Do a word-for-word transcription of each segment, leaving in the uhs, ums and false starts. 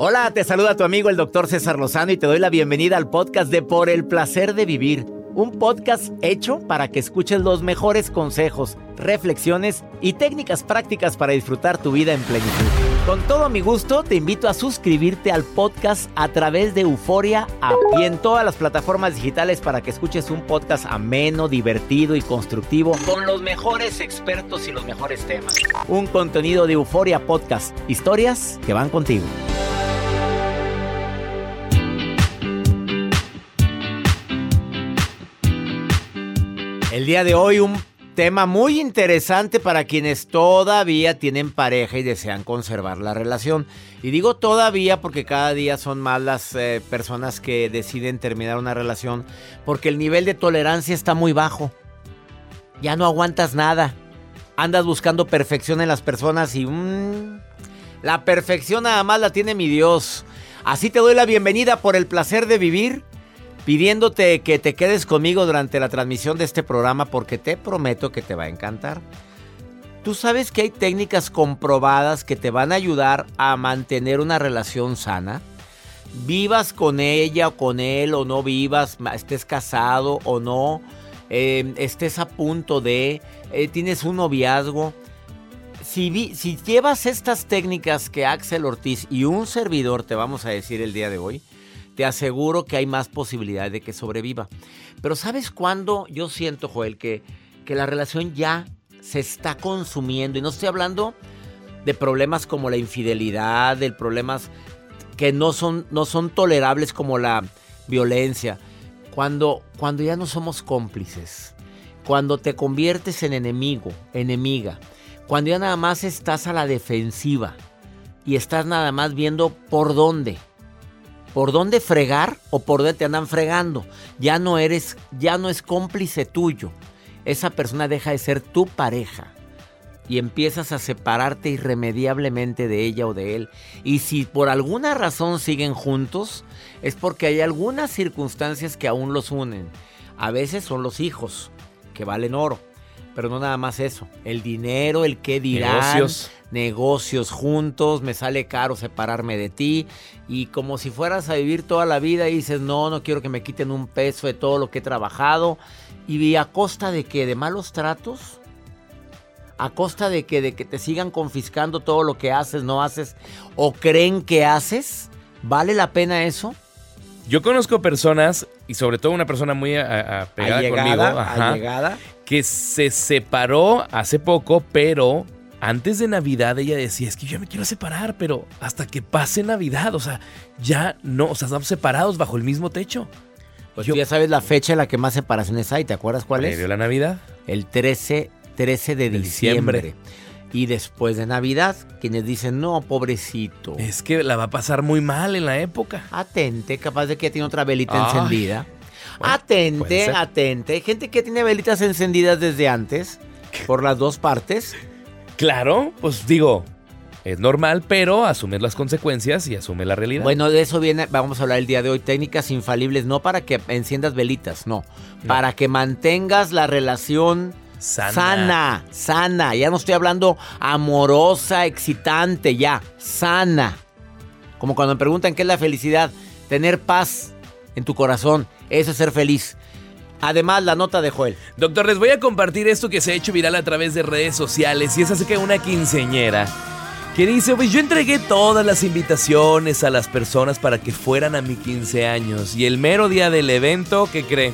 Hola, te saluda tu amigo el doctor César Lozano y te doy la bienvenida al podcast de Por el Placer de Vivir. Un podcast hecho para que escuches los mejores consejos, reflexiones y técnicas prácticas para disfrutar tu vida en plenitud. Con todo mi gusto, te invito a suscribirte al podcast a través de Euforia App y en todas las plataformas digitales para que escuches un podcast ameno, divertido y constructivo con los mejores expertos y los mejores temas. Un contenido de Euforia Podcast, historias que van contigo. El día de hoy un tema muy interesante para quienes todavía tienen pareja y desean conservar la relación. Y digo todavía porque cada día son más las eh, personas que deciden terminar una relación porque el nivel de tolerancia está muy bajo. Ya no aguantas nada. Andas buscando perfección en las personas y mmm, la perfección nada más la tiene mi Dios. Así te doy la bienvenida por el placer de vivir, pidiéndote que te quedes conmigo durante la transmisión de este programa porque te prometo que te va a encantar. Tú sabes que hay técnicas comprobadas que te van a ayudar a mantener una relación sana. Vivas con ella o con él o no vivas, estés casado o no, eh, estés a punto de, eh, tienes un noviazgo. Si, vi, si llevas estas técnicas que Axel Ortiz y un servidor te vamos a decir el día de hoy, te aseguro que hay más posibilidades de que sobreviva. Pero ¿sabes cuándo yo siento, Joel, que, que la relación ya se está consumiendo? Y no estoy hablando de problemas como la infidelidad, de problemas que no son, no son tolerables como la violencia. Cuando, cuando ya no somos cómplices, cuando te conviertes en enemigo, enemiga, cuando ya nada más estás a la defensiva y estás nada más viendo por dónde. ¿Por dónde fregar o por dónde te andan fregando? Ya no eres, ya no es cómplice tuyo. Esa persona deja de ser tu pareja y empiezas a separarte irremediablemente de ella o de él. Y si por alguna razón siguen juntos, es porque hay algunas circunstancias que aún los unen. A veces son los hijos, que valen oro. Pero no nada más eso, el dinero, el qué dirán, negocios. negocios juntos, me sale caro separarme de ti y como si fueras a vivir toda la vida y dices, no, no quiero que me quiten un peso de todo lo que he trabajado y a costa de que de malos tratos, a costa de que, de que te sigan confiscando todo lo que haces, no haces o creen que haces, ¿vale la pena eso? Yo conozco personas, y sobre todo una persona muy a, a pegada allegada, conmigo, ajá, allegada, que se separó hace poco, pero antes de Navidad ella decía, es que yo me quiero separar, pero hasta que pase Navidad, o sea, ya no, o sea, estamos separados bajo el mismo techo. Pues yo, tú ya sabes la fecha en la que más separaciones hay, ¿te acuerdas cuál es? ¿Previo a la Navidad? El trece, trece de, de diciembre. diciembre. Y después de Navidad, quienes dicen, no, pobrecito. Es que la va a pasar muy mal en la época. Atente, capaz de que ya tiene otra velita Ay. encendida. Bueno, atente, atente. Hay gente que tiene velitas encendidas desde antes, por las dos partes. Claro, pues digo, es normal, pero asume las consecuencias y asume la realidad. Bueno, de eso viene, vamos a hablar el día de hoy. Técnicas infalibles, no para que enciendas velitas, no. no. Para que mantengas la relación Sana. sana, sana, ya no estoy hablando amorosa, excitante, ya, sana. Como cuando me preguntan qué es la felicidad, tener paz en tu corazón, eso es ser feliz. Además, la nota de Joel. Doctor, les voy a compartir esto que se ha hecho viral a través de redes sociales y es acerca de una quinceañera que dice, pues yo entregué todas las invitaciones a las personas para que fueran a mi quince años y el mero día del evento, ¿qué cree?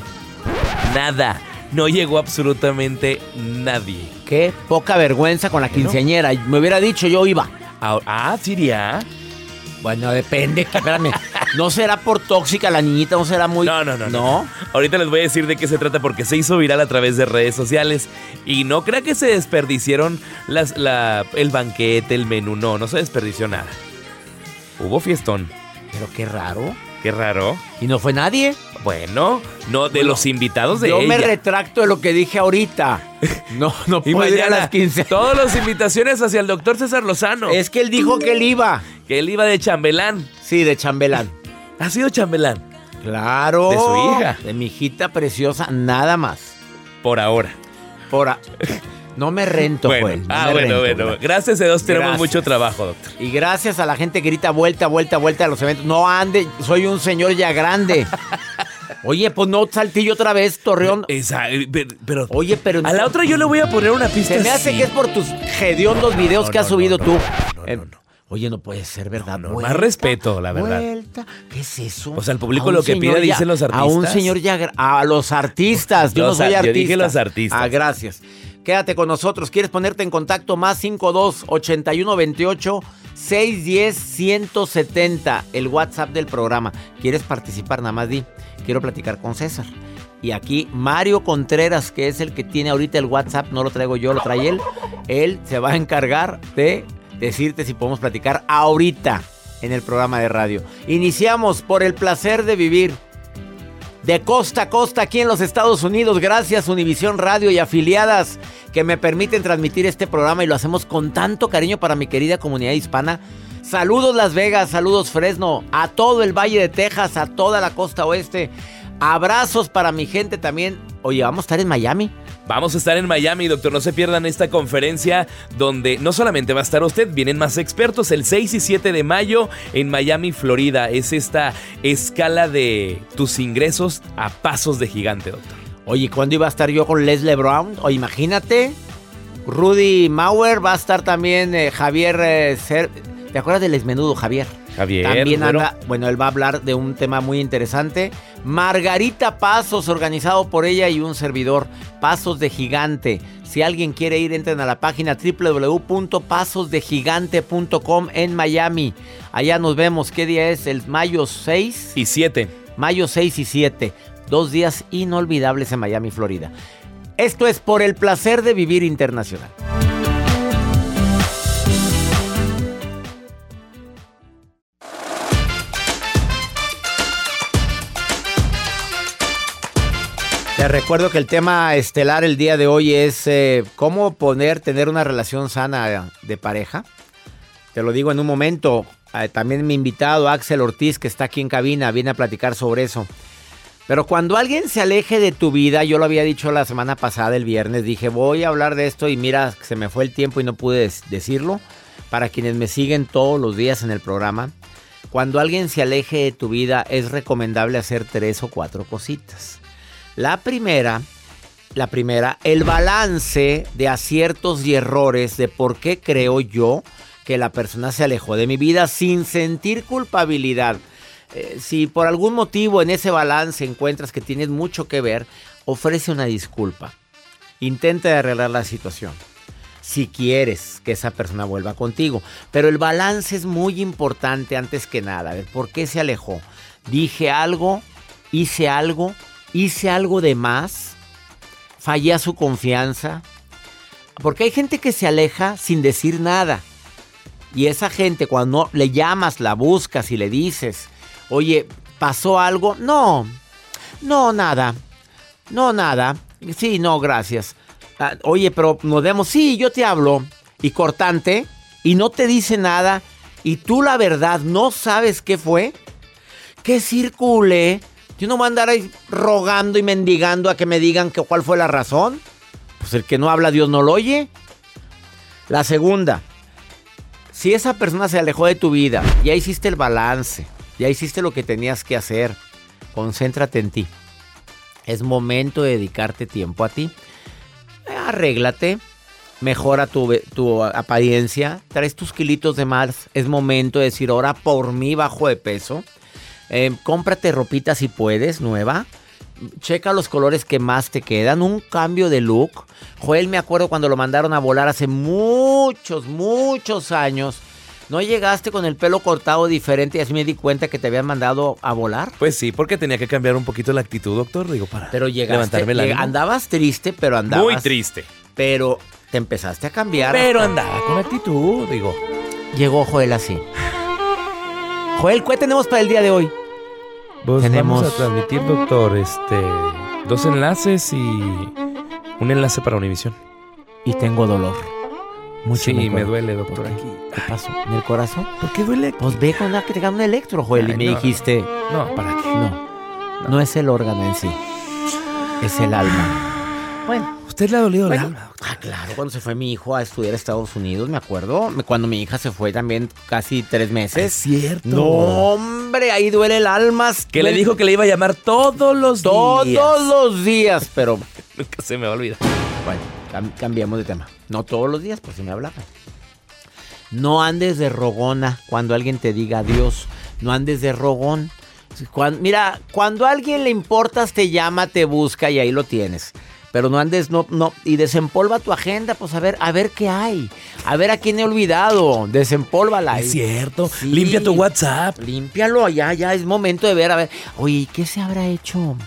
Nada. No llegó absolutamente nadie. Qué poca vergüenza con la quinceañera. Me hubiera dicho, yo iba. Ah, ah ¿Siria? Bueno, depende. Espérame. ¿No será por tóxica la niñita? ¿No será muy...? No, no, no, no. ¿No? Ahorita les voy a decir de qué se trata porque se hizo viral a través de redes sociales. Y no crea que se desperdiciaron las, la, el banquete, el menú. No, no se desperdició nada. Hubo fiestón. Pero qué raro. Qué raro. ¿Y no fue nadie? Bueno, no, de bueno, los invitados de yo ella. Yo me retracto de lo que dije ahorita. No, no puedo ir a las quince. Todas las invitaciones hacia el doctor César Lozano. Es que él dijo que él iba. Que él iba de chambelán. Sí, de chambelán. ¿Ha sido chambelán? Claro. De su hija. De mi hijita preciosa, nada más. Por ahora. Por a... No me rento, bueno, Joel. No ah, me bueno, rento, bueno. Gracias a Dios tenemos Gracias. mucho trabajo, doctor. Y gracias a la gente que grita vuelta, vuelta, vuelta a los eventos. No ande, soy un señor ya grande. Oye, pues no saltillo otra vez, Torreón. Esa, pero, pero- Oye, pero... a la otra yo le voy a poner una pista Se me hace así. que es por tus hediondos videos no, que has no, subido no, tú. no, no, no, Eh, no, no. Oye, no puede ser, ¿verdad? No, no, Vuelta, más respeto, la verdad. Vuelta. ¿Qué es eso? O sea, el público A un lo que señor pide, ya- dicen los A un artistas. señor ya... gra- A los artistas. Yo no Los soy ar- yo artista. dije los artistas. Ah, gracias. Quédate con nosotros. ¿Quieres ponerte en contacto? Más cinco dos ochenta y uno veintiocho seiscientos diez ciento setenta. El WhatsApp del programa. ¿Quieres participar? Nada más di. Quiero platicar con César. Y aquí Mario Contreras, que es el que tiene ahorita el WhatsApp, no lo traigo yo, lo trae él. Él se va a encargar de decirte si podemos platicar ahorita en el programa de radio. Iniciamos por el placer de vivir. De costa a costa aquí en los Estados Unidos, gracias Univisión Radio y afiliadas que me permiten transmitir este programa y lo hacemos con tanto cariño para mi querida comunidad hispana. Saludos Las Vegas, saludos Fresno, a todo el Valle de Texas, a toda la costa oeste. Abrazos para mi gente también. Oye, vamos a estar en Miami. Vamos a estar en Miami, doctor. No se pierdan esta conferencia donde no solamente va a estar usted, vienen más expertos el seis y siete de mayo en Miami, Florida. Es esta escala de tus ingresos a pasos de gigante, doctor. Oye, ¿cuándo iba a estar yo con Leslie Brown? O imagínate, Rudy Mauer, va a estar también eh, Javier eh, Cer- ¿te acuerdas del Esmenudo, Javier? Javier, También bueno. anda, bueno, él va a hablar de un tema muy interesante. Margarita Pasos, organizado por ella y un servidor, Pasos de Gigante. Si alguien quiere ir, entren a la página doble u doble u doble u punto pasos de gigante punto com en Miami. Allá nos vemos. ¿Qué día es? El mayo seis. Y siete. Mayo seis y siete. Dos días inolvidables en Miami, Florida. Esto es Por el Placer de Vivir Internacional. Te recuerdo que el tema estelar el día de hoy es eh, cómo poner, tener una relación sana de pareja. Te lo digo en un momento. Eh, también mi invitado Axel Ortiz, que está aquí en cabina, viene a platicar sobre eso. Pero cuando alguien se aleje de tu vida, yo lo había dicho la semana pasada, el viernes, dije voy a hablar de esto y mira, se me fue el tiempo y no pude des- decirlo. Para quienes me siguen todos los días en el programa, cuando alguien se aleje de tu vida es recomendable hacer tres o cuatro cositas. La primera, la primera, el balance de aciertos y errores de por qué creo yo que la persona se alejó de mi vida sin sentir culpabilidad. Eh, si por algún motivo en ese balance encuentras que tienes mucho que ver, ofrece una disculpa. Intenta arreglar la situación. Si quieres que esa persona vuelva contigo. Pero el balance es muy importante antes que nada. A ver, ¿por qué se alejó? Dije algo, hice algo. ¿Hice algo de más? ¿Fallé a su confianza? Porque hay gente que se aleja sin decir nada. Y esa gente, cuando le llamas, la buscas y le dices, oye, ¿pasó algo? No, no, nada. No, nada. Sí, no, gracias. Ah, oye, pero nos vemos. Sí, yo te hablo. Y cortante. Y no te dice nada. Y tú, la verdad, no sabes qué fue. Que circule. Yo no voy a andar ahí rogando y mendigando a que me digan que cuál fue la razón. Pues el que no habla, Dios no lo oye. La segunda, si esa persona se alejó de tu vida, ya hiciste el balance, ya hiciste lo que tenías que hacer, concéntrate en ti. Es momento de dedicarte tiempo a ti. Arréglate, mejora tu, tu apariencia, traes tus kilitos de más. Es momento de decir, ahora por mí bajo de peso. Eh, cómprate ropita si puedes, nueva. Checa los colores que más te quedan. Un cambio de look. Joel, me acuerdo cuando lo mandaron a volar hace muchos, muchos años. ¿No llegaste con el pelo cortado diferente y así me di cuenta que te habían mandado a volar? Pues sí, porque tenía que cambiar un poquito la actitud, doctor. Digo, para Pero llegaste, levantarme el lleg- ánimo. andabas triste, pero andabas... Muy triste. Pero te empezaste a cambiar. Pero andaba con actitud, digo. Llegó Joel así. Joel, ¿qué tenemos para el día de hoy? Pues Tenemos- vamos a transmitir, doctor, este, dos enlaces y un enlace para Univisión. Y tengo dolor. Mucho Sí, en el me cor- duele, doctor, ¿Por qué? aquí. ¿Qué pasó? ¿En el corazón? ¿Por qué duele aquí? Pues ve con la que te hagan un electro, Joel. Ay, y me no. dijiste, No, ¿para qué? no, no es el órgano en sí. Es el alma. Bueno. ¿Usted le ha dolido Bueno, el alma, doctor? ah, claro, cuando se fue mi hijo a estudiar a Estados Unidos, me acuerdo. Cuando mi hija se fue también casi tres meses. Es cierto. No, hombre, ahí duele el alma. Que le dijo que le iba a llamar todos los Todos días. Todos los días, pero... Nunca se me va a olvidar. Bueno, cam- cambiamos de tema. No todos los días, pues si me hablaba. No andes de rogona cuando alguien te diga adiós. No andes de rogón. Cuando, mira, cuando a alguien le importas, te llama, te busca y ahí lo tienes. Pero no andes, no, no, y desempolva tu agenda, pues a ver, a ver qué hay. A ver a quién he olvidado. Desempólvala. Es cierto. Sí. Limpia tu WhatsApp. Límpialo, ya, ya es momento de ver, a ver. Oye, ¿qué se habrá hecho?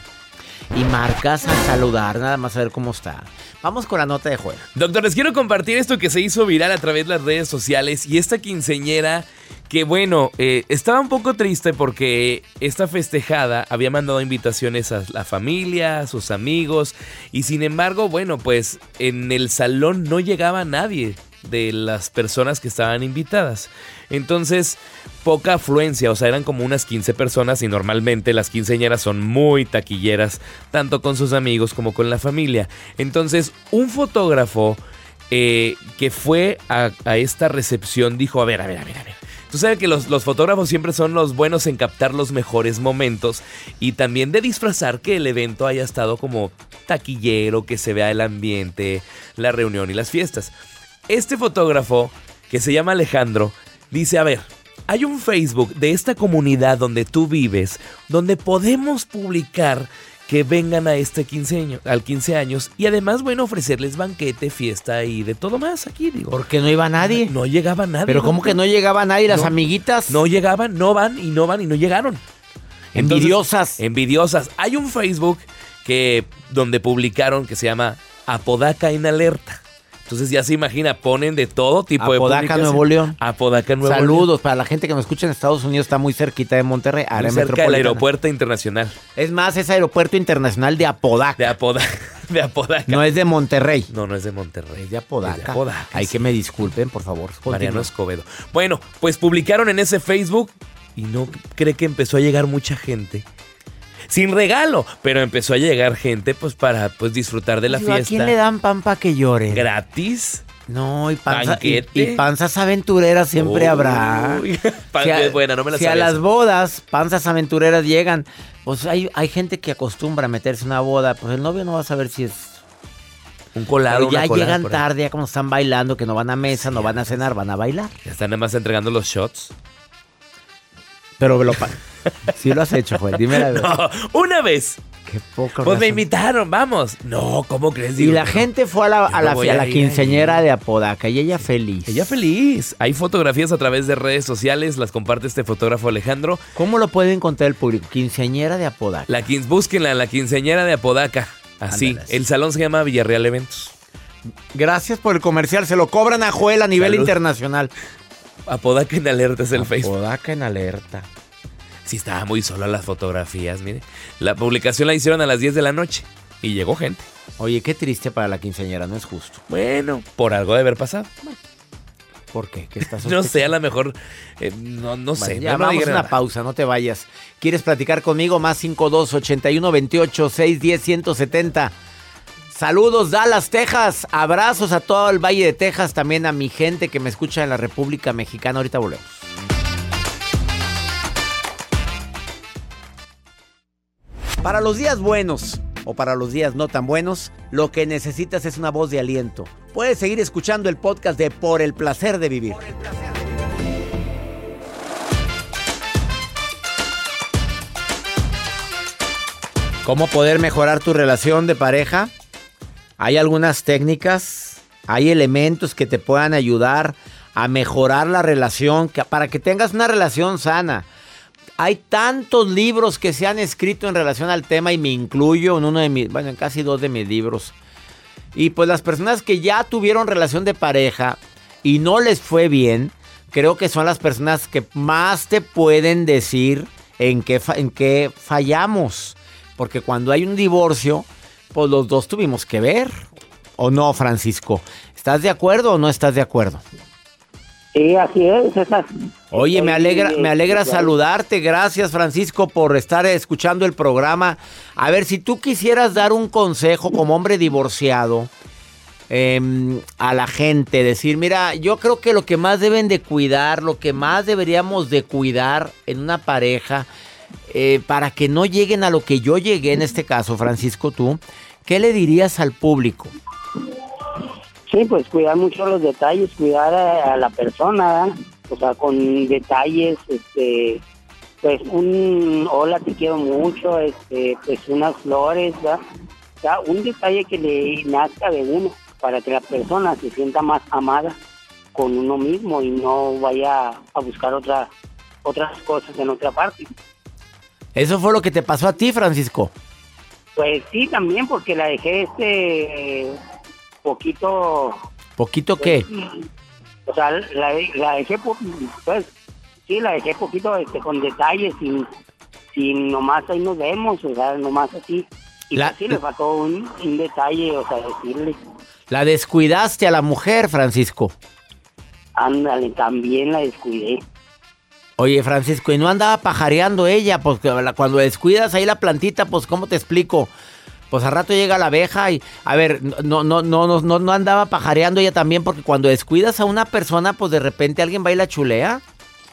Y marcas a saludar, nada más a ver cómo está. Vamos con la nota de Joel. Doctor, les quiero compartir esto que se hizo viral a través de las redes sociales. Y esta quinceañera que, bueno, eh, estaba un poco triste porque esta festejada había mandado invitaciones a la familia, a sus amigos. Y sin embargo, bueno, pues en el salón no llegaba nadie de las personas que estaban invitadas. Entonces, poca afluencia, o sea, eran como unas quince personas y normalmente las quinceañeras son muy taquilleras, tanto con sus amigos como con la familia. Entonces, un fotógrafo eh, que fue a, a esta recepción dijo, a ver, a ver, a ver, a ver. Tú sabes que los, los fotógrafos siempre son los buenos en captar los mejores momentos y también de disfrazar que el evento haya estado como taquillero, que se vea el ambiente, la reunión y las fiestas. Este fotógrafo, que se llama Alejandro, dice, a ver, hay un Facebook de esta comunidad donde tú vives, donde podemos publicar que vengan a este quince años, al quince años y además, bueno, ofrecerles banquete, fiesta y de todo más aquí, digo. ¿Por qué no iba nadie? No, no llegaba nadie. ¿Pero cómo que no llegaba nadie? ¿Las No, amiguitas? No llegaban, no van y no van y no llegaron. Entonces, envidiosas. Envidiosas. Hay un Facebook que donde publicaron que se llama Apodaca en Alerta. Entonces ya se imagina, ponen de todo tipo Apodaca, de publicaciones. Nuevo León. Apodaca, Nuevo León. Saludos para la gente que nos escucha en Estados Unidos, está muy cerquita de Monterrey, Muy área cerca del metropolitana. aeropuerto internacional. Es más, es aeropuerto internacional de Apodaca. De Apodaca. De Apodaca. No es de Monterrey. No, no es de Monterrey. Es de Apodaca. Es de Apodaca, Hay sí. que me disculpen, por favor. Mariano Continúa. Escobedo. Bueno, pues publicaron en ese Facebook y no cree que empezó a llegar mucha gente. Sin regalo, pero empezó a llegar gente pues para pues disfrutar de la Digo, fiesta. ¿a quién le dan pan para que llore? ¿Gratis? No, y, panza, y, ¿Banquete? y panzas aventureras siempre Uy, habrá. pan Si a- es buena, no me la Si a sabía las esa. bodas, panzas aventureras llegan, pues hay, hay gente que acostumbra a meterse en una boda, pues el novio no va a saber si es... Un colado, Pero ya una colada llegan por ahí. tarde, ya como están bailando, que no van a mesa, no van a cenar, van a bailar. Ya están nada más entregando los shots. Pero lo pa- sí lo has hecho, Joel, dime la verdad. No, una vez. Qué poco. Pues me razón. invitaron, vamos. No, ¿cómo crees? Y Digo, la no. gente fue a la, Yo a no la, voy a la a ir quinceañera ahí. de Apodaca y ella feliz. Ella feliz. Hay fotografías a través de redes sociales, las comparte este fotógrafo Alejandro. ¿Cómo lo puede encontrar el público? Quinceañera de Apodaca. La quin- búsquenla, la quinceañera de Apodaca. Así. Ándale, así. El salón se llama Villarreal Eventos. Gracias por el comercial. Se lo cobran a Joel a nivel Salud. internacional. Apodaca en alerta es el Facebook. Apodaca en alerta. Sí, estaba muy sola las fotografías, mire. La publicación la hicieron a las diez de la noche y llegó gente. Oye, qué triste para la quinceañera, no es justo. Bueno, por algo de haber pasado. ¿Por qué? ¿Qué estás No sé, a lo mejor, eh, no, no sé. Bueno, ya no, no vamos digan a una nada. pausa, no te vayas. ¿Quieres platicar conmigo? Más cinco dos, ochenta y uno, veintiocho, seiscientos diez, ciento setenta. Saludos, Dallas, Texas. Abrazos a todo el Valle de Texas, también a mi gente que me escucha en la República Mexicana. Ahorita volvemos. Para los días buenos o para los días no tan buenos, lo que necesitas es una voz de aliento. Puedes seguir escuchando el podcast de Por el Placer de Vivir. ¿Cómo poder mejorar tu relación de pareja? Hay algunas técnicas, hay elementos que te puedan ayudar a mejorar la relación, que, para que tengas una relación sana. Hay tantos libros que se han escrito en relación al tema y me incluyo en uno de mis, bueno, en casi dos de mis libros. Y pues las personas que ya tuvieron relación de pareja y no les fue bien, creo que son las personas que más te pueden decir en qué, fa- en qué fallamos. Porque cuando hay un divorcio, pues los dos tuvimos que ver. ¿O no, Francisco? ¿Estás de acuerdo o no estás de acuerdo? Sí, así es, César. Oye, me Estoy, alegra, eh, me alegra claro. saludarte. Gracias, Francisco, por estar escuchando el programa. A ver, si tú quisieras dar un consejo como hombre divorciado, eh, a la gente, decir, mira, yo creo que lo que más deben de cuidar, lo que más deberíamos de cuidar en una pareja, eh, para que no lleguen a lo que yo llegué en este caso, Francisco, tú, ¿qué le dirías al público? Sí, pues cuidar mucho los detalles, cuidar a, a la persona, ¿verdad? O sea, con detalles, este, pues un hola, te quiero mucho, este, pues unas flores, ¿verdad? O sea, un detalle que le nazca de uno para que la persona se sienta más amada con uno mismo y no vaya a buscar otra, otras cosas en otra parte. ¿Eso fue lo que te pasó a ti, Francisco? Pues sí, también, porque la dejé este poquito... ¿Poquito qué? O sea, la, la dejé, po- pues, sí, la dejé poquito este, con detalles, sin, sin nomás ahí nos vemos, o sea, nomás así. Y La- pues sí, le faltó un, un detalle, o sea, decirle, La descuidaste a la mujer, Francisco. ándale, también la descuidé. Oye, Francisco, ¿y no andaba pajareando ella? Pues que la- cuando descuidas ahí la plantita, pues ¿cómo te explico? Pues al rato llega la abeja y, a ver, no, no, no, no, no, no andaba pajareando ella también, porque cuando descuidas a una persona, pues de repente alguien va y la chulea.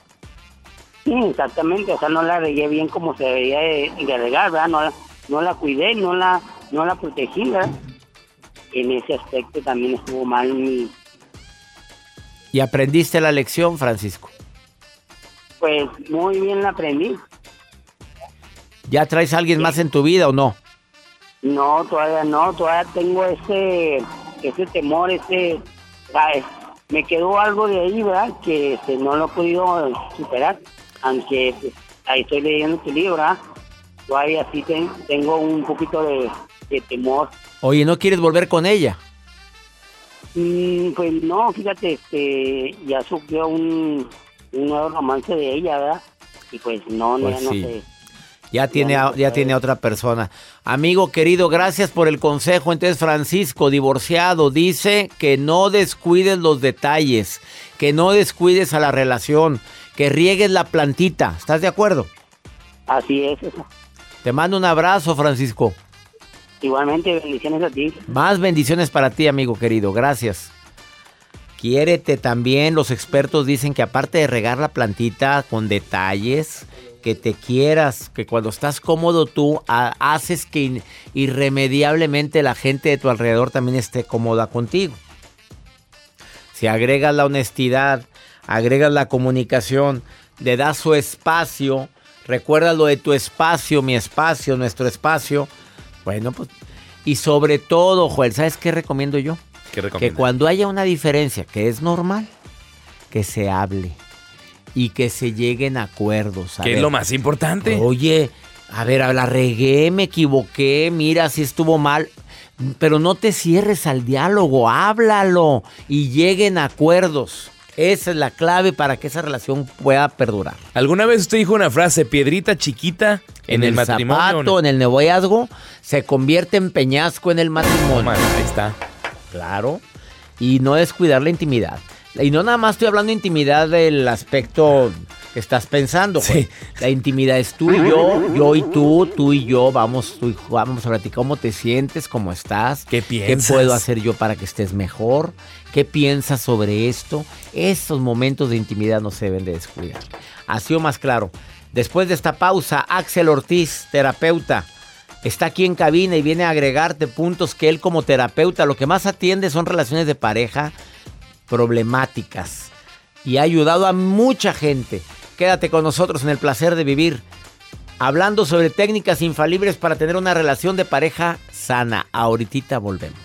Sí, exactamente, o sea, no la regué bien como se debería de, de regar, ¿verdad? No la, no la cuidé, no la, no la protegí, ¿verdad? En ese aspecto también estuvo mal mi... Y aprendiste la lección, Francisco. Pues muy bien la aprendí. ¿Ya traes a alguien más en tu vida o no? No, todavía no, todavía tengo ese, ese temor, ese, ¿sabes? Me quedó algo de ahí, ¿verdad? Que este, no lo he podido superar, aunque pues, ahí estoy leyendo tu libro, ¿verdad? Todavía sí ten- tengo un poquito de, de temor. Oye, ¿no quieres volver con ella? Mm, pues no, fíjate, este, ya surgió un, un nuevo romance de ella, ¿verdad? Y pues no, Pues ya no sí. sé. Ya tiene, Ya a- no se ya puede. tiene a otra persona. Amigo querido, gracias por el consejo. Entonces, Francisco, divorciado, dice que no descuides los detalles, que no descuides a la relación, que riegues la plantita. ¿Estás de acuerdo? Así es, eso. Te mando un abrazo, Francisco. Igualmente, bendiciones a ti. Más bendiciones para ti, amigo querido. Gracias. Quiérete también. Los expertos dicen que aparte de regar la plantita con detalles, que te quieras, que cuando estás cómodo tú ha- haces que in- irremediablemente la gente de tu alrededor también esté cómoda contigo. Si agregas la honestidad, agregas la comunicación, le das su espacio, recuerda lo de tu espacio, mi espacio, nuestro espacio. Bueno, pues, y sobre todo, Joel, ¿sabes qué recomiendo yo? ¿Qué Que recomiendas? cuando haya una diferencia, que es normal, que se hable y que se lleguen a acuerdos. A ¿Qué es ver, lo más importante? Oye, a ver, la regué, me equivoqué, mira, si estuvo mal. Pero no te cierres al diálogo, háblalo y lleguen a acuerdos. Esa es la clave para que esa relación pueda perdurar. ¿Alguna vez usted dijo una frase, piedrita chiquita en, el, matrimonio? zapato, en el noviazgo, se convierte en peñasco en el matrimonio. Toma, ahí está. Claro. Y no descuidar la intimidad. Y no nada más estoy hablando de intimidad del aspecto que estás pensando, Sí. güey. La intimidad es tú y yo, yo y tú, tú y yo. Vamos, tú y, vamos a platicar cómo te sientes, cómo estás. ¿Qué piensas? ¿Qué puedo hacer yo para que estés mejor? ¿Qué piensas sobre esto? Esos momentos de intimidad no se deben de descuidar. Así o más claro. Después de esta pausa, Axel Ortiz, terapeuta, está aquí en cabina y viene a agregarte puntos que él como terapeuta lo que más atiende son relaciones de pareja problemáticas y ha ayudado a mucha gente. Quédate con nosotros en el placer de vivir, hablando sobre técnicas infalibles para tener una relación de pareja sana. Ahorita volvemos.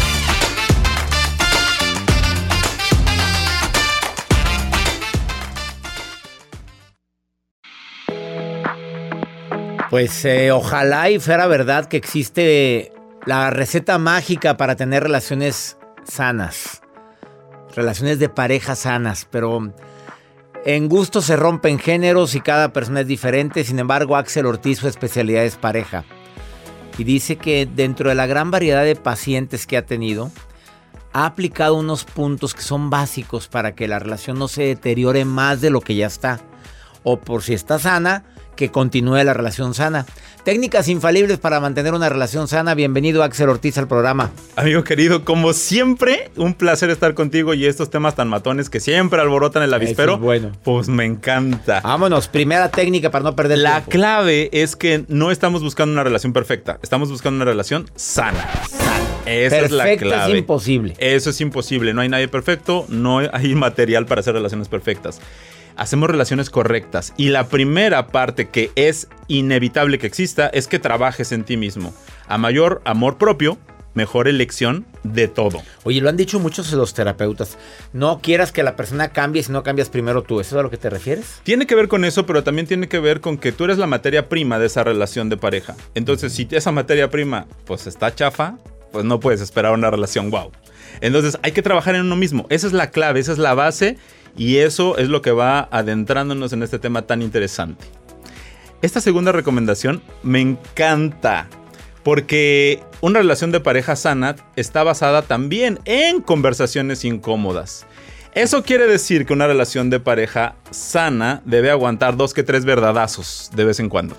Pues eh, ojalá y fuera verdad que existe la receta mágica para tener relaciones sanas, relaciones de pareja sanas, pero en gusto se rompen géneros y cada persona es diferente. Sin embargo, Axel Ortiz, su especialidad es pareja. Y dice que dentro de la gran variedad de pacientes que ha tenido, ha aplicado unos puntos que son básicos para que la relación no se deteriore más de lo que ya está. o por si está sana, que continúe la relación sana. Técnicas infalibles para mantener una relación sana. Bienvenido, Axel Ortiz, al programa. Amigo querido, como siempre, un placer estar contigo y estos temas tan matones que siempre alborotan el avispero. Eso es bueno. Pues me encanta. Vámonos, primera técnica para no perder La tiempo. clave es que no estamos buscando una relación perfecta, estamos buscando una relación sana. Sana. Esa Perfecta es la clave. es imposible. Eso es imposible. No hay nadie perfecto, no hay material para hacer relaciones perfectas. Hacemos relaciones correctas. Y la primera parte que es inevitable que exista es que trabajes en ti mismo. A mayor amor propio, mejor elección de todo. Oye, lo han dicho muchos los terapeutas. No quieras que la persona cambie si no cambias primero tú. ¿Eso es a lo que te refieres? Tiene que ver con eso, pero también tiene que ver con que tú eres la materia prima de esa relación de pareja. Entonces, si esa materia prima pues está chafa, pues no puedes esperar una relación wow. Entonces, hay que trabajar en uno mismo. Esa es la clave, esa es la base. Y eso es lo que va adentrándonos en este tema tan interesante. Esta segunda recomendación me encanta, porque una relación de pareja sana está basada también en conversaciones incómodas. Eso quiere decir que una relación de pareja sana debe aguantar dos que tres verdadazos de vez en cuando.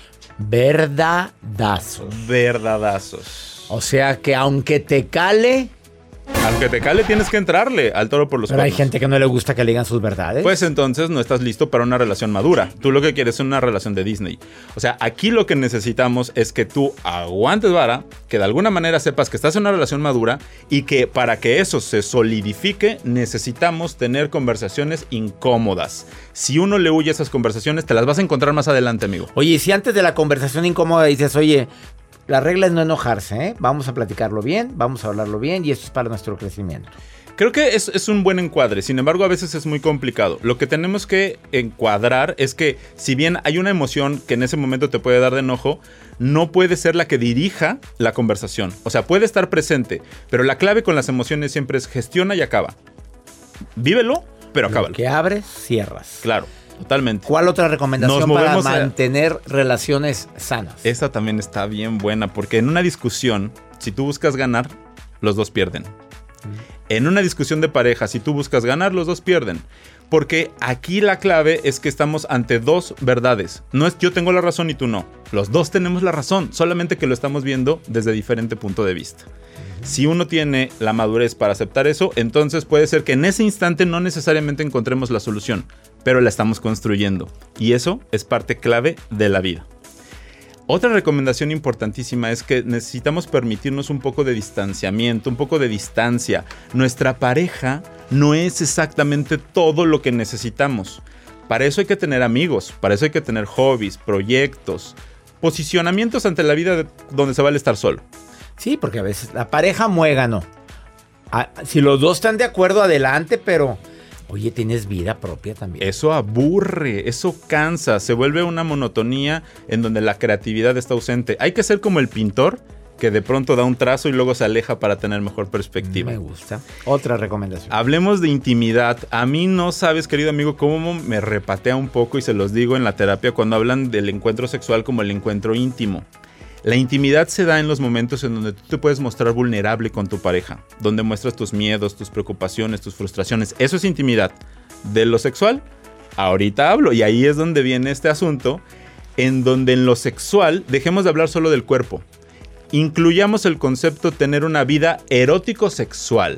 Verdadazos. Verdadazos. O sea que aunque te cale... Aunque te cale, tienes que entrarle al toro por los Pero hay cuernos. gente que no le gusta que le digan sus verdades. Pues entonces no estás listo para una relación madura. Tú lo que quieres es una relación de Disney. O sea, aquí lo que necesitamos es que tú aguantes vara, que de alguna manera sepas que estás en una relación madura y que para que eso se solidifique necesitamos tener conversaciones incómodas. Si uno le huye a esas conversaciones, te las vas a encontrar más adelante, amigo. Oye, y si antes de la conversación incómoda dices, oye, la regla es no enojarse, ¿eh? Vamos a platicarlo bien, vamos a hablarlo bien y esto es para nuestro crecimiento. Creo que es, es un buen encuadre, sin embargo a veces es muy complicado. Lo que tenemos que encuadrar es que si bien hay una emoción que en ese momento te puede dar de enojo, no puede ser la que dirija la conversación. O sea, puede estar presente, pero la clave con las emociones siempre es gestiona y acaba. Vívelo, pero acábalo. Lo que abres, cierras. Claro, totalmente. ¿Cuál otra recomendación Nos para movemos a- mantener relaciones sanas? Esa también está bien buena, porque en una discusión, si tú buscas ganar, los dos pierden. En una discusión de pareja, si tú buscas ganar, los dos pierden. Porque aquí la clave es que estamos ante dos verdades. No es yo tengo la razón y tú no. Los dos tenemos la razón, solamente que lo estamos viendo desde diferente punto de vista. Si uno tiene la madurez para aceptar eso, entonces puede ser que en ese instante no necesariamente encontremos la solución, pero la estamos construyendo. Y eso es parte clave de la vida. Otra recomendación importantísima es que necesitamos permitirnos un poco de distanciamiento, un poco de distancia. Nuestra pareja no es exactamente todo lo que necesitamos. Para eso hay que tener amigos, para eso hay que tener hobbies, proyectos, posicionamientos ante la vida de- donde se vale estar solo. Sí, porque a veces la pareja muégano. Ah, si los dos están de acuerdo, adelante, pero... Oye, tienes vida propia también. Eso aburre, eso cansa, se vuelve una monotonía en donde la creatividad está ausente. Hay que ser como el pintor que de pronto da un trazo y luego se aleja para tener mejor perspectiva. Me gusta. Otra recomendación. Hablemos de intimidad. A mí no sabes, querido amigo, cómo me repatea un poco y se los digo en la terapia cuando hablan del encuentro sexual como el encuentro íntimo. La intimidad se da en los momentos en donde tú te puedes mostrar vulnerable con tu pareja, donde muestras tus miedos, tus preocupaciones, tus frustraciones. Eso es intimidad. De lo sexual, ahorita hablo, y ahí es donde viene este asunto, en donde en lo sexual dejemos de hablar solo del cuerpo. Incluyamos el concepto de tener una vida erótico-sexual.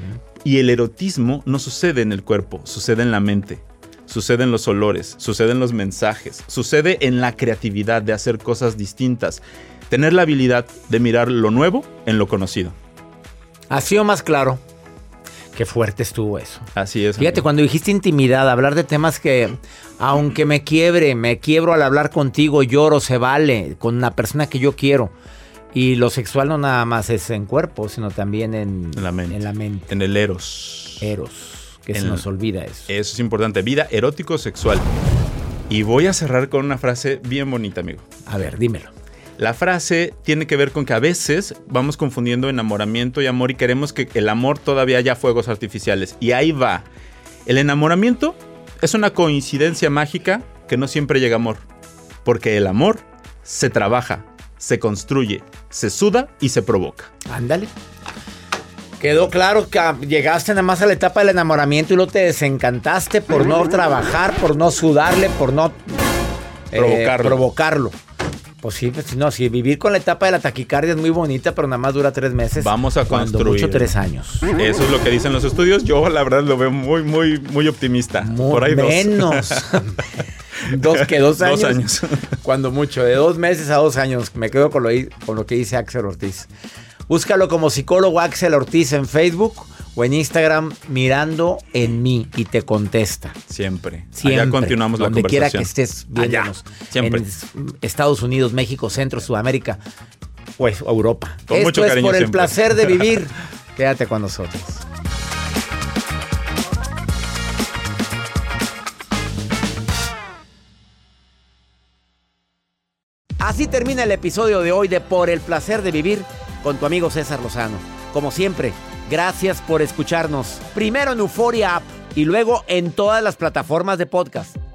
Y el erotismo no sucede en el cuerpo, sucede en la mente. Sucede en los olores, sucede en los mensajes, sucede en la creatividad de hacer cosas distintas. Tener la habilidad de mirar lo nuevo en lo conocido. Ha sido más claro. Qué fuerte estuvo eso. Así es. Fíjate, amigo. cuando dijiste intimidad, hablar de temas que, aunque me quiebre, me quiebro al hablar contigo, lloro, se vale, con una persona que yo quiero. Y lo sexual no nada más es en cuerpo, sino también en, En la mente. En la mente. En el eros. Eros. Que En se la- nos olvida eso. Eso es importante. Vida erótico-sexual. Y voy a cerrar con una frase bien bonita, amigo. A ver, dímelo. La frase tiene que ver con que a veces vamos confundiendo enamoramiento y amor y queremos que el amor todavía haya fuegos artificiales. Y ahí va. El enamoramiento es una coincidencia mágica que no siempre llega a amor. Porque el amor se trabaja, se construye, se suda y se provoca. Ándale. Quedó claro que llegaste nada más a la etapa del enamoramiento y luego te desencantaste por no trabajar, por no sudarle, por no eh, provocarlo. provocarlo. Pues sí, pues no, sí, vivir con la etapa de la taquicardia es muy bonita, pero nada más dura tres meses. Vamos a cuando construir. mucho tres años. Eso es lo que dicen los estudios. Yo, la verdad, lo veo muy, muy, muy optimista. Muy Por ahí menos. dos. dos que dos años. Dos años. Cuando mucho, de dos meses a dos años. Me quedo con lo, con lo que dice Axel Ortiz. Búscalo como psicólogo Axel Ortiz en Facebook o en Instagram, mirando en mí, y te contesta. Siempre. Siempre. Allá continuamos la donde conversación. Donde quiera que estés viéndonos. Allá. Siempre. En Estados Unidos, México, Centro, Sudamérica, pues Europa. Con Esto mucho es cariño por el siempre. placer de vivir. Quédate con nosotros. Así termina el episodio de hoy de Por el placer de vivir con tu amigo César Lozano. Como siempre, gracias por escucharnos. Primero en Euforia App y luego en todas las plataformas de podcast.